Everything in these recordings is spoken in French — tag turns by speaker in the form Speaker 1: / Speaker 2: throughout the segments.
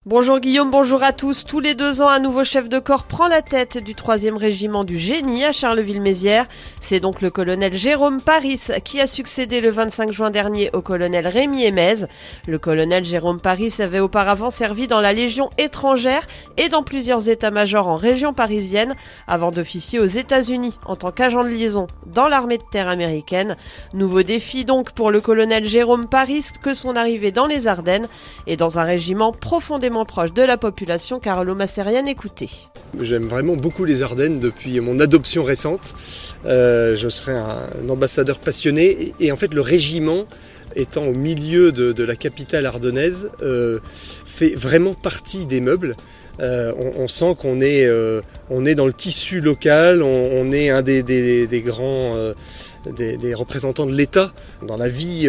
Speaker 1: Bonjour Guillaume, bonjour à tous. Tous les 2 ans, un nouveau chef de corps prend la tête du 3e régiment du Génie à Charleville-Mézières. C'est donc le colonel Jérôme Paris qui a succédé le 25 juin dernier au colonel Rémi Aimez. Le colonel Jérôme Paris avait auparavant servi dans la Légion étrangère et dans plusieurs états-majors en région parisienne avant d'officier aux États-Unis en tant qu'agent de liaison dans l'armée de terre américaine. Nouveau défi donc pour le colonel Jérôme Paris que son arrivée dans les Ardennes et dans un régiment profondément proche de la population. Carlo Masserian, écoutez.
Speaker 2: J'aime vraiment beaucoup les Ardennes depuis mon adoption récente. Je serai un ambassadeur passionné et en fait le régiment, étant au milieu de la capitale ardennaise, fait vraiment partie des meubles. On sent qu'on est dans le tissu local, on est un des grands des représentants de l'État dans la vie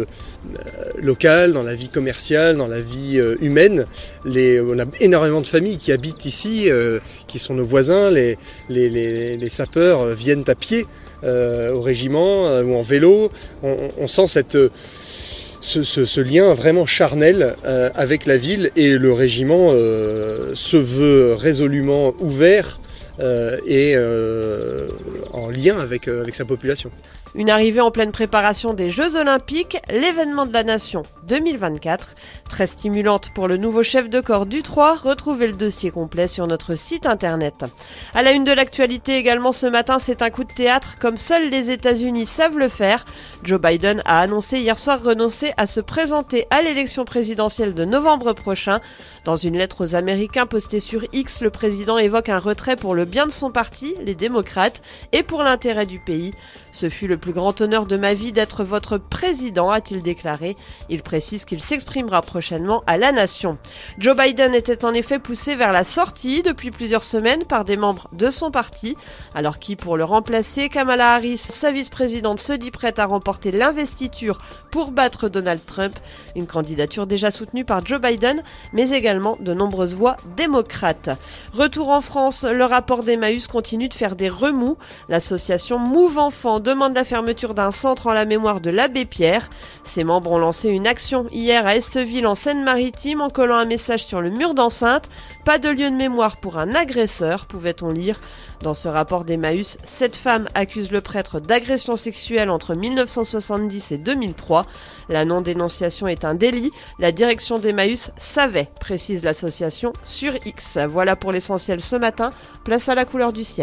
Speaker 2: locale, dans la vie commerciale, dans la vie humaine. On a énormément de familles qui habitent ici, qui sont nos voisins. Les sapeurs viennent à pied au régiment ou en vélo. On sent ce lien vraiment charnel avec la ville, et le régiment se veut résolument ouvert et en lien avec sa population.
Speaker 1: Une arrivée en pleine préparation des Jeux Olympiques, l'événement de la Nation 2024. Très stimulante pour le nouveau chef de corps du 3. Retrouvez le dossier complet sur notre site internet. À la une de l'actualité également ce matin, c'est un coup de théâtre comme seuls les États-Unis savent le faire. Joe Biden a annoncé hier soir renoncer à se présenter à l'élection présidentielle de novembre prochain. Dans une lettre aux Américains postée sur X, le président évoque un retrait pour le bien de son parti, les démocrates, et pour l'intérêt du pays. Ce fut le plus grand honneur de ma vie d'être votre président, a-t-il déclaré. Il précise qu'il s'exprimera prochainement à la nation. Joe Biden était en effet poussé vers la sortie depuis plusieurs semaines par des membres de son parti, alors qui, pour le remplacer, Kamala Harris, sa vice-présidente, se dit prête à remporter l'investiture pour battre Donald Trump, une candidature déjà soutenue par Joe Biden, mais également de nombreuses voix démocrates. Retour en France, le rapport d'Emmaüs continue de faire des remous. L'association Move Enfants demande la fermeture d'un centre en la mémoire de l'abbé Pierre. Ses membres ont lancé une action hier à Esteville en Seine-Maritime en collant un message sur le mur d'enceinte. Pas de lieu de mémoire pour un agresseur, pouvait-on lire. Dans ce rapport d'Emmaüs, 7 femmes accusent le prêtre d'agression sexuelle entre 1970 et 2003. La non-dénonciation est un délit. La direction d'Emmaüs savait, précise l'association sur X. Voilà pour l'essentiel ce matin. Place à la couleur du ciel.